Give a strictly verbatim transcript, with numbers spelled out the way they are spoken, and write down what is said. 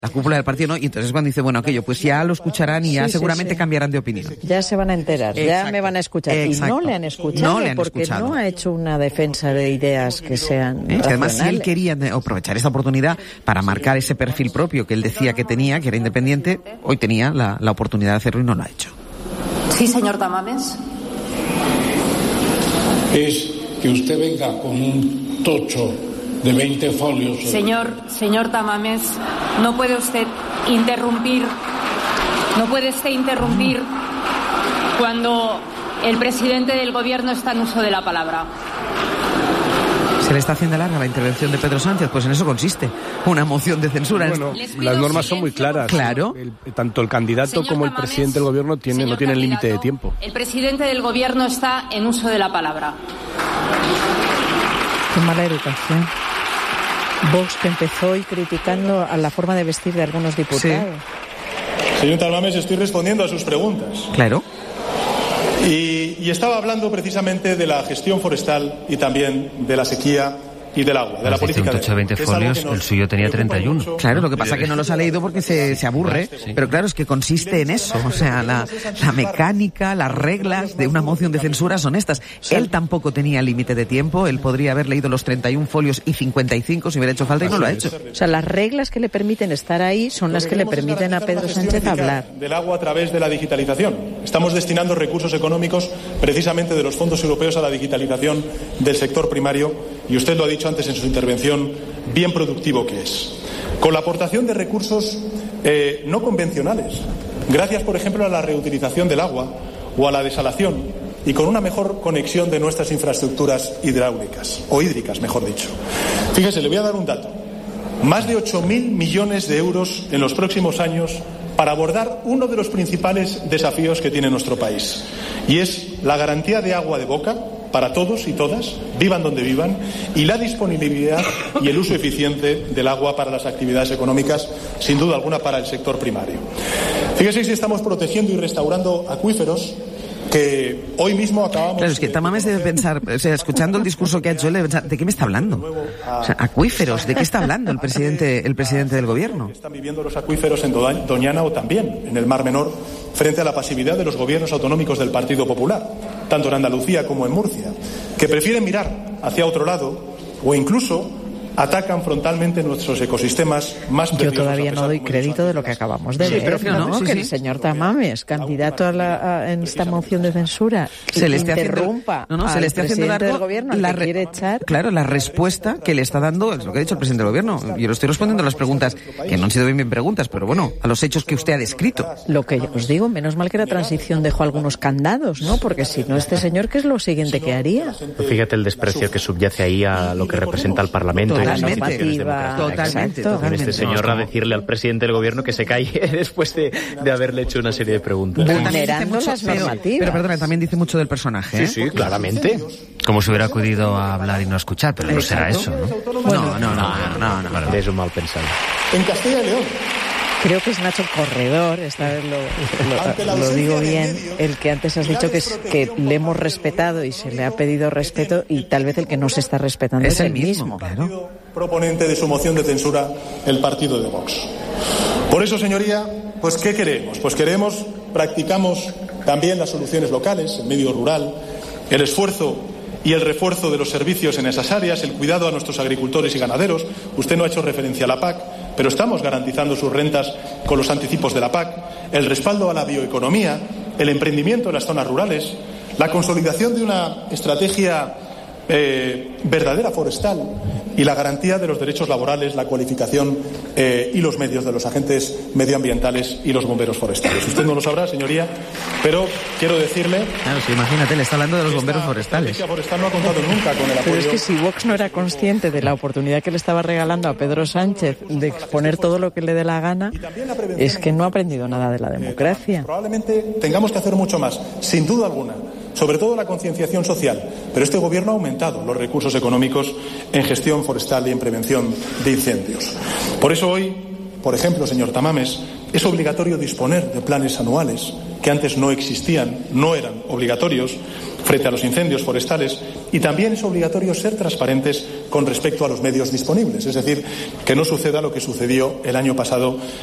la cúpula del partido, ¿no? Y entonces cuando dice, bueno, aquello, pues ya lo escucharán y ya sí, seguramente sí, sí. cambiarán de opinión. Ya se van a enterar, Exacto. ya me van a escuchar. Exacto. Y no le han escuchado, no le han porque escuchado. no ha hecho una defensa de ideas que sean ¿Eh? Que además, si él racionales. quería aprovechar esta oportunidad para marcar ese perfil propio que él decía que tenía, que era independiente, hoy tenía la, la oportunidad de hacerlo y no lo ha hecho. Sí, señor Tamames. Es que usted venga con un tocho de veinte folios. Señor, señor Tamames, no puede usted interrumpir, no puede usted interrumpir cuando el presidente del gobierno está en uso de la palabra. Se le está haciendo larga la intervención de Pedro Sánchez, pues en eso consiste, una moción de censura. Bueno, las normas son muy claras. Claro. El, tanto el candidato Señor como el Tamames, presidente del gobierno tiene, no tienen límite de tiempo. El presidente del gobierno está en uso de la palabra. Qué mala educación. Vox, que empezó hoy criticando a la forma de vestir de algunos diputados. Sí. Señor Tamames, estoy respondiendo a sus preguntas. Claro. Y, y estaba hablando precisamente de la gestión forestal y también de la sequía y del agua, de la política de ciento veinte folios, el suyo tenía treinta y uno. Claro, lo que pasa es que no los ha leído porque se, se aburre, pero claro, es que consiste en eso, o sea, la, la mecánica, las reglas de una moción de censura son estas. Él tampoco tenía límite de tiempo, él podría haber leído los treinta y un folios y cincuenta y cinco si hubiera hecho falta y no lo ha hecho. O sea, las reglas que le permiten estar ahí son las que le permiten a Pedro Sánchez hablar. Del agua a través de la digitalización. Estamos destinando recursos económicos precisamente de los fondos europeos a la digitalización del sector primario y usted lo ha dicho antes en su intervención, bien productivo que es. Con la aportación de recursos eh, no convencionales, gracias, por ejemplo, a la reutilización del agua o a la desalación y con una mejor conexión de nuestras infraestructuras hidráulicas, o hídricas, mejor dicho. Fíjese, le voy a dar un dato. Más de ocho mil millones de euros en los próximos años para abordar uno de los principales desafíos que tiene nuestro país, y es la garantía de agua de boca para todos y todas, vivan donde vivan, y la disponibilidad y el uso eficiente del agua para las actividades económicas, sin duda alguna para el sector primario. Fíjese si estamos protegiendo y restaurando acuíferos que hoy mismo acabamos... Claro, es que Tamames debe pensar, o sea, escuchando el discurso que ha hecho él, debe pensar, ¿de qué me está hablando? O sea, acuíferos, ¿de qué está hablando el presidente, el presidente del gobierno? Están viviendo los acuíferos en Doñana o también en el Mar Menor, frente a la pasividad de los gobiernos autonómicos del Partido Popular, tanto en Andalucía como en Murcia, que prefieren mirar hacia otro lado o incluso atacan frontalmente nuestros ecosistemas más preciosos. Yo todavía no doy crédito de lo que acabamos de sí, ver, pero que no, ¿no? sí, que sí. el señor Tamames, candidato a la, a, en esta moción de censura, se le está interrumpa haciendo, no, no, se le está haciendo presidente largo del gobierno, la al que re, quiere echar. Claro, la respuesta que le está dando es lo que ha dicho el presidente del gobierno. Yo lo estoy respondiendo a las preguntas, que no han sido bien, bien preguntas, pero bueno, a los hechos que usted ha descrito. Lo que os digo, menos mal que la transición dejó algunos candados, ¿no? Porque si no, este señor, ¿qué es lo siguiente que haría? Fíjate el desprecio que subyace ahí a lo que representa el Parlamento y las instituciones democráticas. Totalmente. Totalmente. Este señor a decirle al presidente del gobierno que se calle después de, de haberle hecho una serie de preguntas. Vulnerando las normativas. Pero, pero perdona, también dice mucho del personaje, ¿eh? Sí, sí, claramente. Como si hubiera acudido a hablar y no a escuchar, pero no será eso, ¿no? Bueno, no, no, no, no, no, no, no. Es un mal pensado. En Castilla y León. Creo que es Nacho Corredor, esta vez lo, lo, lo digo bien, el que antes has dicho que, es, que le hemos respetado y se le ha pedido respeto, y tal vez el que no se está respetando es, es el mismo. Claro. Proponente de su moción de censura, el partido de Vox. Por eso, señoría, pues ¿qué queremos? Pues queremos, practicamos también las soluciones locales, el medio rural, el esfuerzo y el refuerzo de los servicios en esas áreas, el cuidado a nuestros agricultores y ganaderos. Usted no ha hecho referencia a la P A C, pero estamos garantizando sus rentas con los anticipos de la P A C, el respaldo a la bioeconomía, el emprendimiento en las zonas rurales, la consolidación de una estrategia eh, verdadera forestal y la garantía de los derechos laborales, la cualificación eh, y los medios de los agentes medioambientales y los bomberos forestales. Usted no lo sabrá, señoría, pero quiero decirle... Claro, sí, imagínate, le está hablando de los bomberos forestales. La forestal no ha contado nunca con el apoyo... Pero es que si Vox no era consciente de la oportunidad que le estaba regalando a Pedro Sánchez de exponer todo lo que le dé la gana, es que no ha aprendido nada de la democracia. Probablemente tengamos que hacer mucho más, sin duda alguna, sobre todo la concienciación social, pero este gobierno ha aumentado los recursos económicos en gestión forestal y en prevención de incendios. Por eso hoy, por ejemplo, señor Tamames, es obligatorio disponer de planes anuales que antes no existían, no eran obligatorios frente a los incendios forestales, y también es obligatorio ser transparentes con respecto a los medios disponibles, es decir, que no suceda lo que sucedió el año pasado